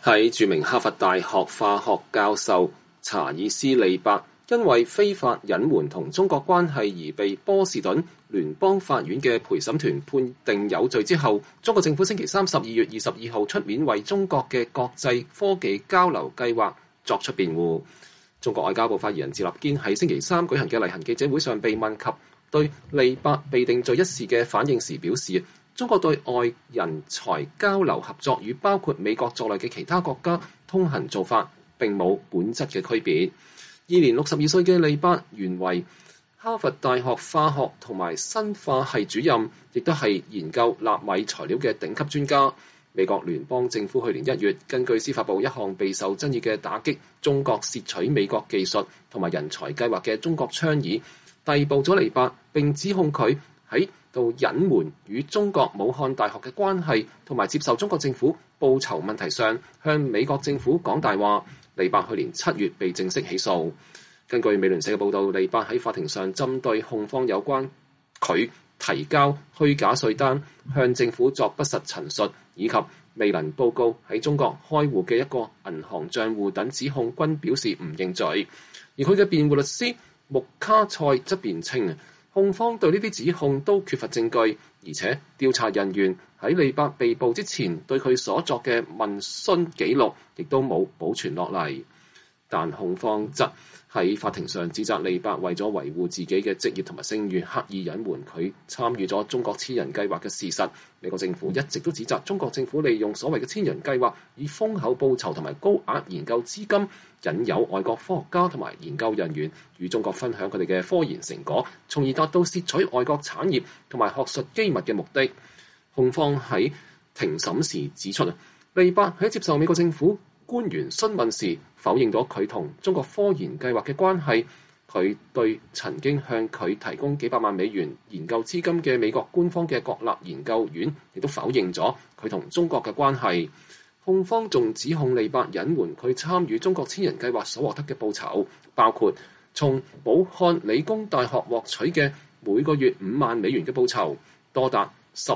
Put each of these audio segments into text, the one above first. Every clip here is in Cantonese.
喺著名哈佛大學化學教授查爾斯·利伯因為非法隱瞞同中國關係而被波士頓聯邦法院嘅陪審團判定有罪之後，中國政府星期三12月22號出面為中國嘅國際科技交流計劃作出辯護。中國外交部發言人趙立堅喺星期三舉行嘅例行記者會上被問及對利伯被定罪一事嘅反應時表示，中國對外人才交流合作與包括美國在內嘅其他國家通行做法並冇本質嘅區別。現年62歲嘅利伯原為哈佛大學化學同埋生化系主任，亦都係研究納米材料嘅頂級專家。美國聯邦政府去年1月根據司法部一項備受爭議嘅打擊中國竊取美國技術同埋人才計劃嘅中國倡議，逮捕咗利伯，並指控佢喺度隱瞞與中國武漢大學嘅關係同埋接受中國政府報酬問題上向美國政府講大話。利伯去年7月被正式起訴。根據美聯社嘅報導，利伯喺法庭上針對控方有關佢提交虛假稅單、向政府作不實陳述以及未能報告喺中國開戶嘅一個銀行帳戶等指控，均表示唔認罪。而佢嘅辯護律師穆卡塞則辯稱，控方對呢啲指控都缺乏證據，而且調查人員喺利伯被捕之前對佢所作嘅問詢記錄亦都冇保存落嚟。但控方則喺法庭上指責利伯為咗維護自己嘅職業同埋聲譽，刻意隱瞞佢參與咗中國千人計劃嘅事實。美國政府一直都指責中國政府利用所謂嘅千人計劃，以豐厚報酬同埋高額研究資金，引誘外國科學家同埋研究人員與中國分享佢哋嘅科研成果，從而達到竊取外國產業同埋學術機密嘅目的。控方喺庭審時指出，利伯喺接受美國政府官員詢問時否認咗佢同中國科研計劃嘅關係。佢對曾經向佢提供幾百萬美元研究資金嘅美國官方嘅國立研究院亦都否認咗佢同中國嘅關係。控方仲指控利伯隱瞞佢參與中國千人計劃所獲得嘅報酬，包括從武漢理工大學獲取嘅每個月5萬美元嘅報酬，多達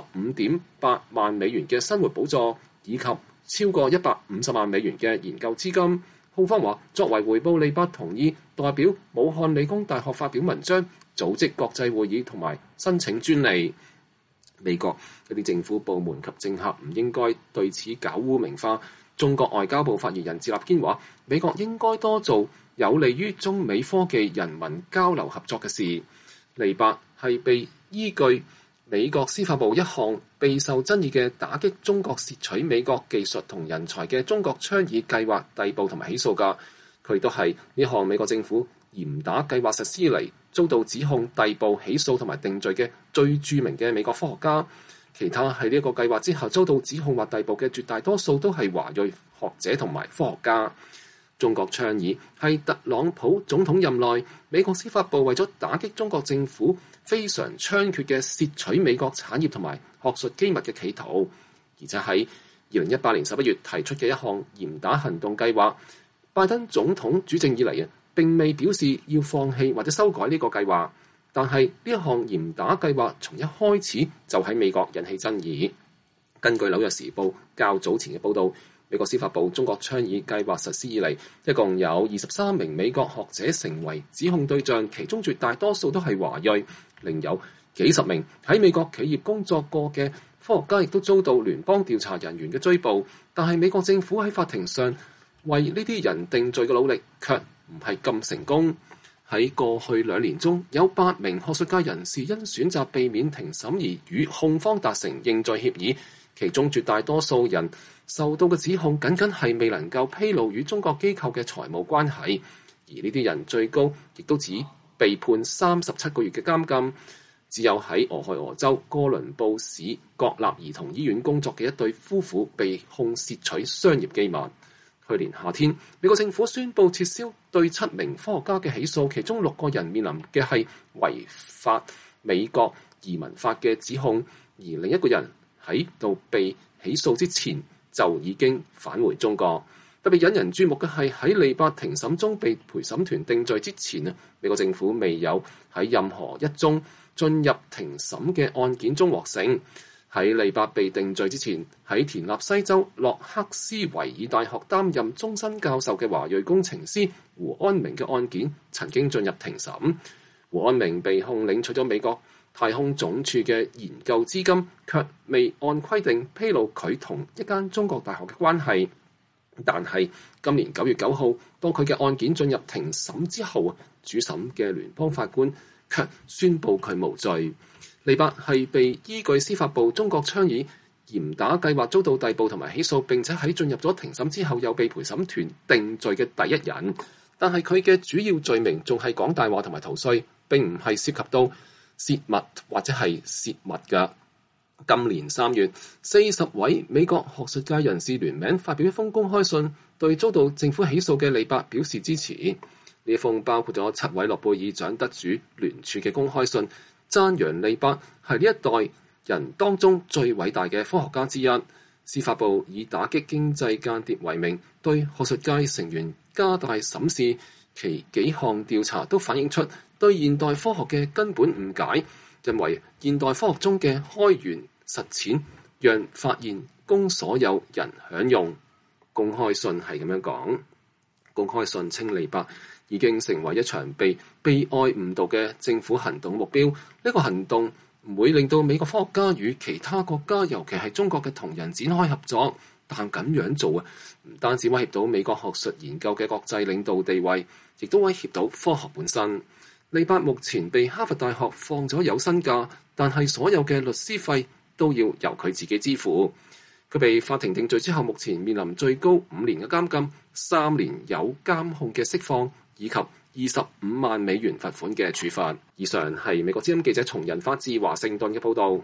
15.8萬美元嘅生活補助，以及超過150萬美元嘅研究資金。控方話，作為回報，利伯同意代表武漢理工大學發表文章、組織國際會議同埋申請專利。美國一啲政府部門及政客唔應該對此搞污名化。中國外交部發言人趙立堅話，美國應該多做有利於中美科技人民交流合作嘅事。利伯係被依據美國司法部一項備受爭議嘅打擊中國竊取美國技術同人才嘅中國倡議計劃逮捕同埋起訴㗎。佢都係呢項美國政府嚴打計劃實施嚟遭到指控、逮捕、起訴同埋定罪嘅最著名嘅美國科學家。其他喺呢一個計劃之後遭到指控或逮捕嘅絕大多數都係華裔學者同埋科學家。中國倡議係特朗普總統任內美國司法部為咗打擊中國政府非常猖獗嘅竊取美國產業同埋學術機密嘅企圖，而且喺2018年11月提出嘅一項嚴打行動計劃。拜登總統主政以嚟並未表示要放棄或者修改呢個計劃，但係呢一項嚴打計劃從一開始就喺美國引起爭議。根據紐約時報較早前嘅報導，美國司法部中國倡議計劃實施以嚟，一共有23名美國學者成為指控對象，其中絕大多數都係華裔，另有幾十名喺美國企業工作過嘅科學家亦都遭到聯邦調查人員嘅追捕。但係美國政府喺法庭上為呢啲人定罪嘅努力卻唔係咁成功。喺過去2年中，有8名學術界人士因選擇避免庭審而與控方達成認罪協議，其中絕大多數人受到嘅指控僅僅係未能夠披露與中國機構嘅財務關係，而呢啲人最高亦都只被判37個月嘅監禁。只有喺俄亥俄州哥倫布市國立兒童醫院工作嘅一對夫婦被控竊取商業機密。去年夏天，美國政府宣布撤銷對7名科學家嘅起訴，其中6個人面臨嘅係違法美國移民法嘅指控，而另一個人喺度被起訴之前就已經返回中國。特別引人注目嘅係喺利伯庭審中被陪審團定罪之前，美國政府未有喺任何一宗進入庭審嘅案件中獲勝。 喺利伯被定罪之前，喺田納西州洛克斯維爾大學擔任終身教授嘅華裔工程師胡安明嘅案件曾經進入庭審。胡安明被控領取咗美國太空總署嘅研究資金，卻未按規定披露佢同一間中國大學嘅關係。但係今年9月9號，當佢嘅案件進入庭審之後，主審嘅聯邦法官卻宣布佢無罪。利伯係被依據司法部中國倡議嚴打計劃遭到逮捕同埋起訴，並且喺進入咗庭審之後又被陪審團定罪嘅第一人。但係佢嘅主要罪名仲係講大話同埋逃稅，並唔係涉及到洩密或者係洩密㗎。今年3月，40位美國學術界人士聯名發表一封公開信，對遭到政府起訴嘅利伯表示支持。呢封包括咗7位諾貝爾獎得主聯署嘅公開信，讚揚利伯係呢一代人當中最偉大嘅科學家之一。司法部以打擊經濟間諜為名，對學術界成員加大審視，其幾項調查都反映出對現代科學嘅根本誤解，認為現代科學中嘅開源實踐，讓發現供所有人享用。公開信係咁樣講，公開信稱利伯已經成為一場被愛誤導嘅政府行動目標。呢個行動唔會令到美國科學家與其他國家，尤其係中國嘅同仁展開合作，但咁樣做唔單止威脅到美國學術研究嘅國際領導地位，亦都威脅到科學本身。利伯目前被哈佛大學放咗有薪假，但係所有嘅律師費都要由佢自己支付。佢被法庭定罪之後，目前面臨最高5年嘅監禁、3年有監控嘅釋放，以及25萬美元罰款嘅處罰。以上係美國之音記者從人發自華盛頓嘅報導。